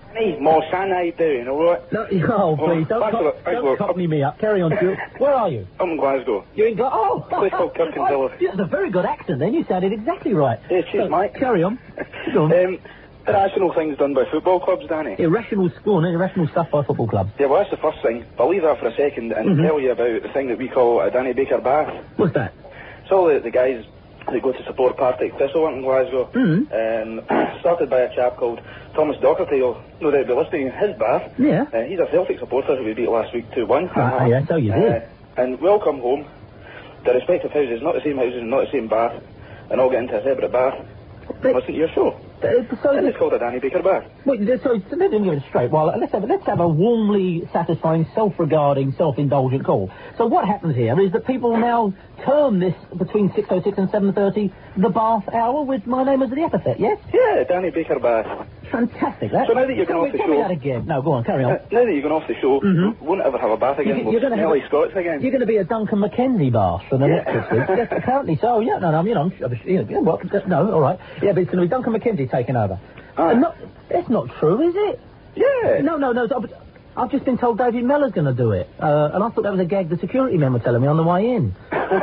Hey, Morsan, how you doing, alright? No, oh, please, don't copy me up. Carry on, Stuart. Where are you? I'm in Glasgow. You're in Glasgow? Oh! A place called Kirkintilloch. That's a very good accent then. You sounded exactly right. Yeah, cheers, mate. Carry on. Go on. Irrational things done by football clubs, Danny. Irrational stuff by football clubs. Yeah, well, that's the first thing. But I'll leave that for a second and tell you about the thing that we call a Danny Baker bath. What's that? It's all the guys that go to support Partick Thistle in Glasgow. Started by a chap called Thomas Docherty. You'll no doubt be listening. His bath. Yeah. He's a Celtic supporter who we beat last week 2-1. Yeah, so you did. And we all come home. The respective houses, not the same houses, not the same bath, and all get into a separate bath. Listen to your show. And it's called a Danny Baker bath. Wait, so let me get it straight. Well, let's have a warmly satisfying, self-regarding, self-indulgent call. So what happens here is that people now term this between 6:06 and 7:30 the bath hour with my name as the epithet, yes? Yeah, Danny Baker bath. Fantastic. So now that you're going off the show... Tell me that again. No, go on, carry on. Now that you're going off the show, won't ever have a bath again. We'll smell like Scots again. You're going to be a Duncan McKenzie bath for the next 6 weeks. Yes, apparently so. Yeah, no, all right. Yeah, but it's going to be Duncan McKenzie taking over. That's not true, is it? Yeah. No. I've just been told David Mellor's going to do it. And I thought that was a gag the security men were telling me on the way in.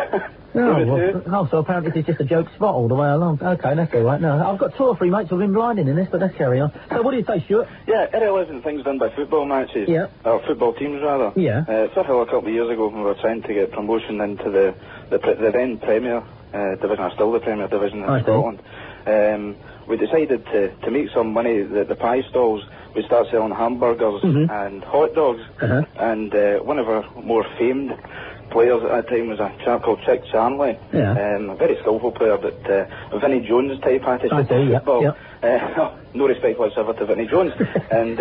So apparently this is just a joke spot all the way along. Okay, that's all right. No, I've got 2 or 3 mates who've been blinding in this, but let's carry on. So what do you say, Stuart? Yeah, irrelevant things done by football matches. Yeah. Or football teams, rather. Yeah. First of all, a couple of years ago when we were trying to get promotion into the then Premier Division, or still the Premier Division in Scotland, we decided to make some money. The pie stalls, we start selling hamburgers and hot dogs. And one of our more famed players at that time was a chap called Chick Charnley. Yeah. A very skillful player, but Vinnie Jones type attitude to football. No respect whatsoever to Vinnie Jones. And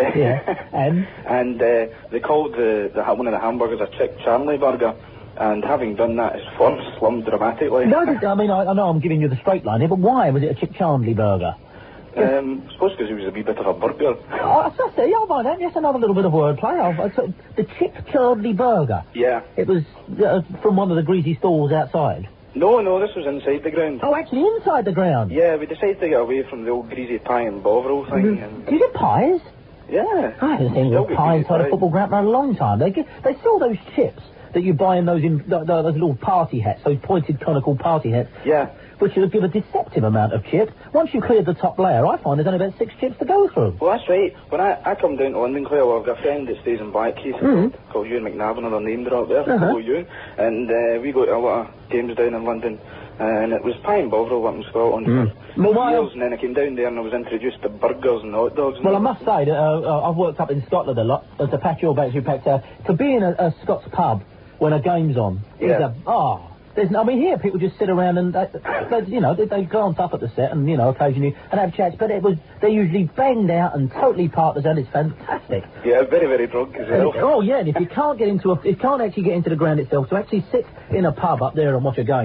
and they called one of the hamburgers a Chick Charnley burger. And having done that, his form slummed dramatically. No, I mean, I know I'm giving you the straight line here, but why was it a Chick Charnley burger? I suppose because he was a wee bit of a burger. I see, I'll buy that. Yes, another little bit of wordplay. The Chick Charnley burger. Yeah. It was from one of the greasy stalls outside. No, this was inside the ground. Oh, actually inside the ground? Yeah, we decided to get away from the old greasy pie and bovril thing. Do you get pies? Yeah. I haven't seen a pie inside a football ground for a long time. They sell those chips that you buy in those little party hats, those pointed conical party hats. Yeah. Which will give a deceptive amount of chips. Once you cleared the top layer, I find there's only about 6 chips to go through. Well, that's right. When I come down to London, Claire, I've got a friend that stays in Blackheath called Ewan McNabb, another name drop there. Ewan. And we go to a lot of games down in London. And it was pie and bovril up in Scotland for years, and then I came down there and I was introduced to burgers and hot dogs. Well, I must say that I've worked up in Scotland a lot, as a patch your backs, you packed out. To be in a Scots pub when a game's on is here people just sit around and they glance up at the set and occasionally and have chats, but they're usually banged out and totally partisan. It's fantastic. Yeah, very, very drunk as well. And if you can't actually get into the ground itself, to actually sit in a pub up there and watch a game.